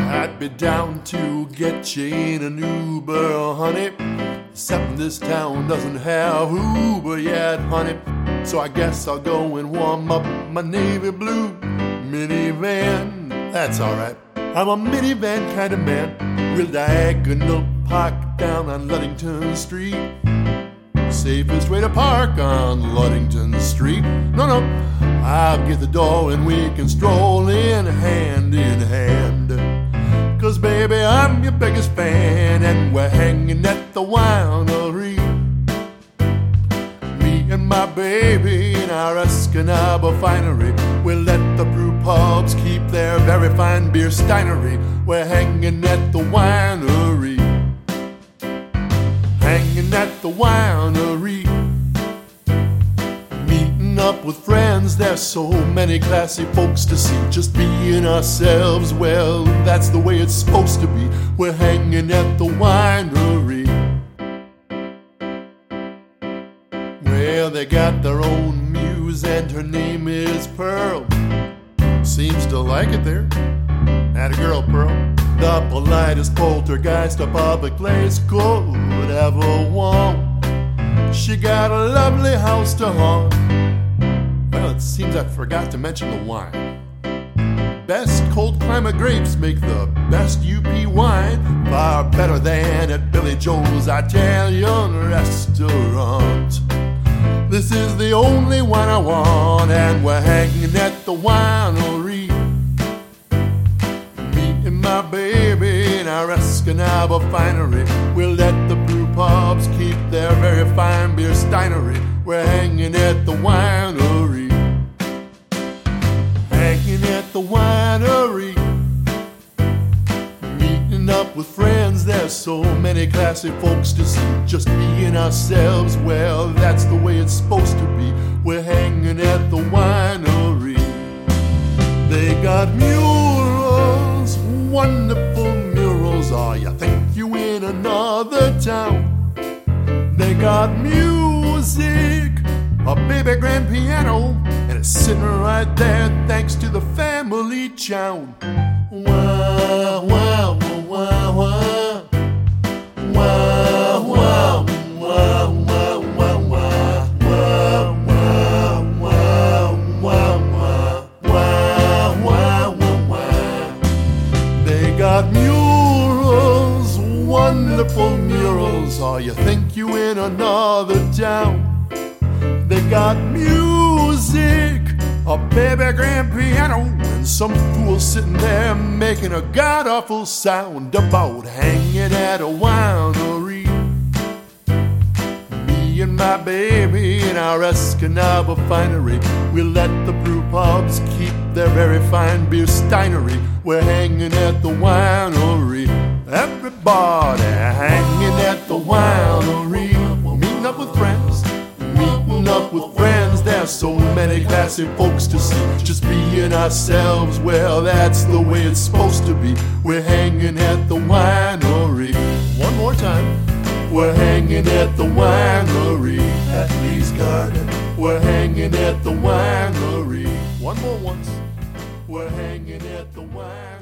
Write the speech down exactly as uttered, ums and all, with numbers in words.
I'd be down to get you in an Uber, honey. Except this town doesn't have Uber yet, honey. So I guess I'll go and warm up my navy blue minivan. That's alright, I'm a minivan kind of man. Real diagonal park down on Ludington Street. Safest way to park on Ludington Street. No, no, I'll get the door and we can stroll in hand in hand. Cause baby, I'm your biggest fan, and we're hanging at the winery. Me and my baby in our Escanaba finery. We'll let the brew pubs keep their very fine beer steinery. We're hanging at the winery. Hanging at the winery. Meeting up with friends, there's so many classy folks to see. Just being ourselves, well, that's the way it's supposed to be. We're hanging at the winery. Well, they got their own muse and her name is Pearl. Seems to like it there. Atta girl, Pearl. The politest poltergeist a public place could ever want. She got a lovely house to haunt. Well, it seems I forgot to mention the wine. Best cold climate grapes make the best U P wine. Far better than at Billy Joel's Italian restaurant. This is the only wine I want, and we're hanging at the winery. Me and my baby in our Escanaba finery. We'll let the brew pubs keep their very fine beer steinery. We're hanging at the winery. Hanging at the winery. Meeting up with friends, there's so many classy folks to see. Just being ourselves, well, that's the way it's supposed to be. We're hanging at the winery. They got murals, wonderful murals. Oh, you think you in another town. They got music, a baby grand piano, and it's sitting right there thanks to the family chow. Wow, wow, wow, wow. Wow, wow, wow, wow, wow, wow. Wow, wow, wow, wow, wow, wow, wow, wow. They got murals, wonderful murals. Oh, you think you in another town. They got music, a baby grand piano, and some fool sitting there making a god-awful sound about hanging at a winery. Me and my baby in our Escanaba finery. We'll let the brew pubs keep their very fine beer steinery. We're hanging at the winery. Everybody hanging at the winery. Meeting up with friends, meeting up with friends. There's so many classy folks to see. Just being ourselves, well, that's the way it's supposed to be. We're hanging at the winery. One more time. We're hanging at the winery at Lee's Garden. We're hanging at the winery. One more once. We're hanging at the winery.